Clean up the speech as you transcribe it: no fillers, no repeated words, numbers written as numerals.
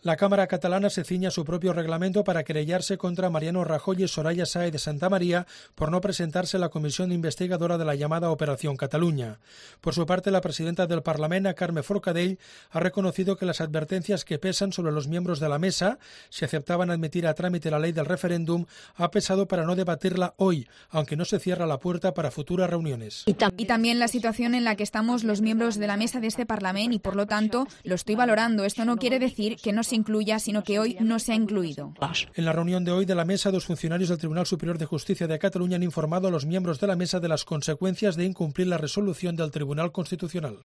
La Cámara catalana se ciña a su propio reglamento para querellarse contra Mariano Rajoy y Soraya Sáez de Santamaría por no presentarse a la comisión investigadora de la llamada Operación Cataluña. Por su parte, la presidenta del Parlamento, Carme Forcadell, ha reconocido que las advertencias que pesan sobre los miembros de la mesa, si aceptaban admitir a trámite la ley del referéndum, ha pesado para no debatirla hoy, aunque no se cierra la puerta para futuras reuniones. Y también la situación en la que estamos los miembros de la mesa de este Parlamento y, por lo tanto, lo estoy valorando. Esto no quiere decir que no se incluya, sino que hoy no se ha incluido. En la reunión de hoy de la mesa, 2 funcionarios del Tribunal Superior de Justicia de Cataluña han informado a los miembros de la mesa de las consecuencias de incumplir la resolución del Tribunal Constitucional.